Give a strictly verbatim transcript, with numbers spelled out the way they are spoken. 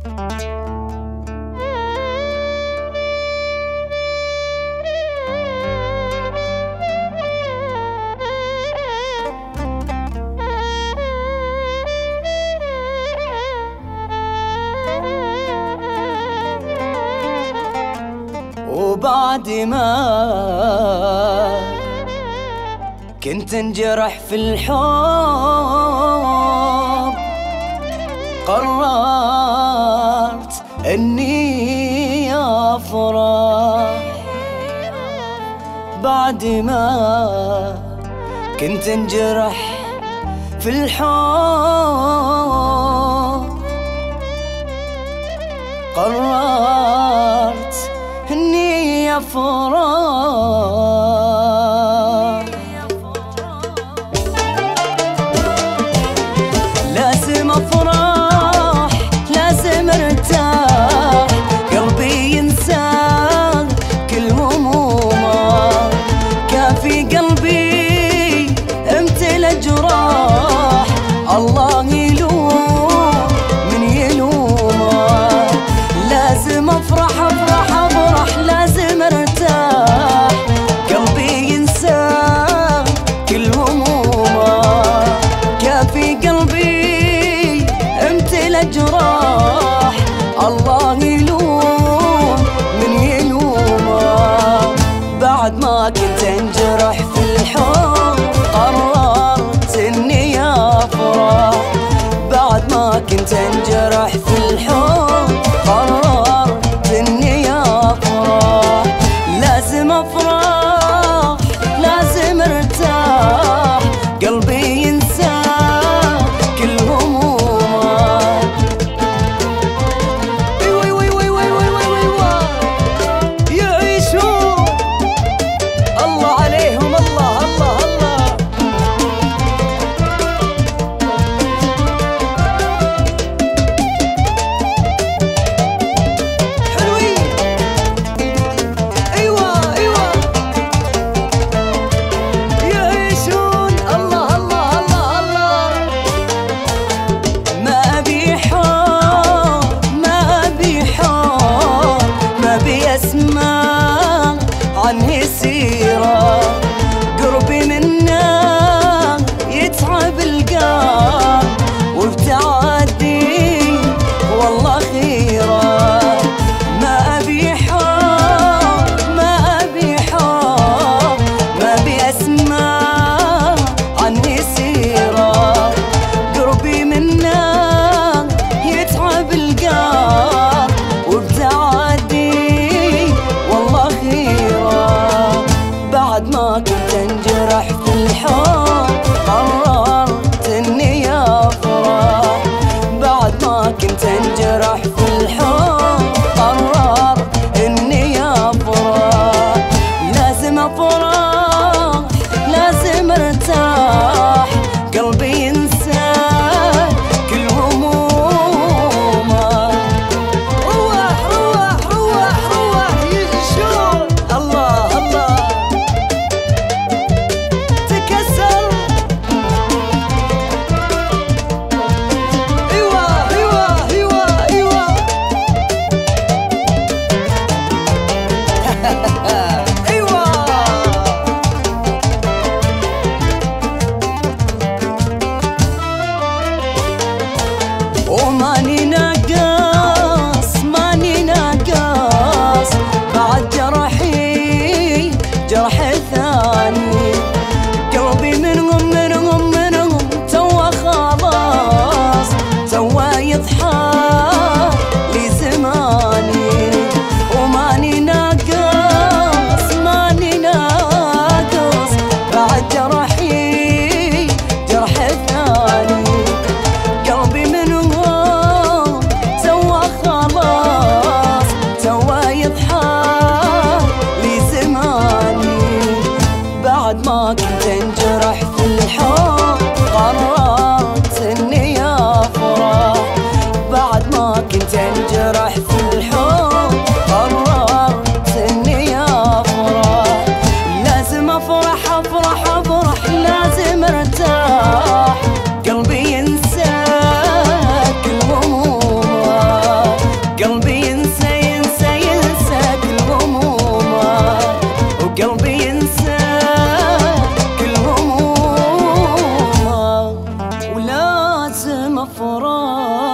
وبعد ما كنت انجرح في الحب قررت اني افرح. بعد ما كنت انجرح في الحب قررت اني افرح. لازم افرح لازم ارتاح قلبي ينسى كل همومه. كافي قلبي امتلى جراح الله يلوم من يلومه. لازم افرح افرح افرح لازم ارتاح قلبي ينسى كل همومه. كافي قلبي امتلى جراح الله يلوم من يلومه. بعد ما كنت انجرح في الحب قررت اني افرح. بعد ما كنت انجرح في الحب قررت اني افرح. لازم افرح لازم ارتاح قلبي ينسى كل همومه. ايوه ايوه ايوه ايوه ايوه ايوه يعيشون الله عليهم الله الله الله. حلوين ايوه ايوه يعيشون الله الله الله الله. ما ابي حب ما ابي حب ما ابي اسمع عنه سيره. قربي منه يتعب القلب وابتعادي والله خيره. ما ابي حب ما ابي حب ما ابي اسمع عنه سيره. قربي منه يتعب القلب وابتعادي والله خيره. بعد ما كنت انجرح في الحب قررت اني افرح. بعد ما كنت انجرح في الحب قررت اني افرح. لازم افرح لازم ارتاح قلبي ينسى كل همومه. روح روح روح روح يعيشون الله الله. تكسر ايوه ايوه ايوه ايوه ايوه. وماني ناقص ماني ناقص بعد جرحي جرح ثاني. قلبي منهم منهم منهم توا خلاص توا يضحك لي زماني. وماني ناقص ماني ناقص بعد جرحي جرح ثاني. قلبي منهم توا خلاص توا يضحك لي زماني. بعد ما كنت انجرح في الحب قررت اني افرح. بعد الأفراح.